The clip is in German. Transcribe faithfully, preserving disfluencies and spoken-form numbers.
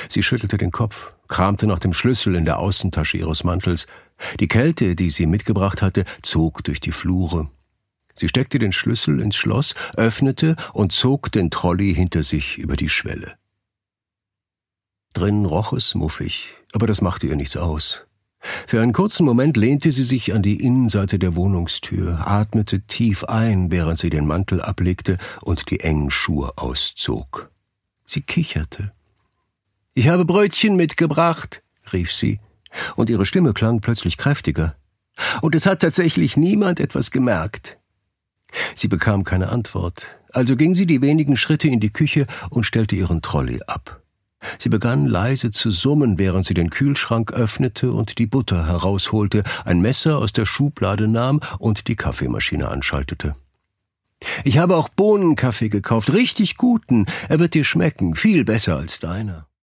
Sie schüttelte den Kopf, kramte nach dem Schlüssel in der Außentasche ihres Mantels. Die Kälte, die sie mitgebracht hatte, zog durch die Flure. Sie steckte den Schlüssel ins Schloss, öffnete und zog den Trolley hinter sich über die Schwelle. Drinnen roch es muffig, aber das machte ihr nichts aus. Für einen kurzen Moment lehnte sie sich an die Innenseite der Wohnungstür, atmete tief ein, während sie den Mantel ablegte und die engen Schuhe auszog. Sie kicherte. »Ich habe Brötchen mitgebracht«, rief sie, und ihre Stimme klang plötzlich kräftiger. »Und es hat tatsächlich niemand etwas gemerkt.« Sie bekam keine Antwort, also ging sie die wenigen Schritte in die Küche und stellte ihren Trolley ab. Sie begann leise zu summen, während sie den Kühlschrank öffnete und die Butter herausholte, ein Messer aus der Schublade nahm und die Kaffeemaschine anschaltete. »Ich habe auch Bohnenkaffee gekauft, richtig guten. Er wird dir schmecken, viel besser als deiner.«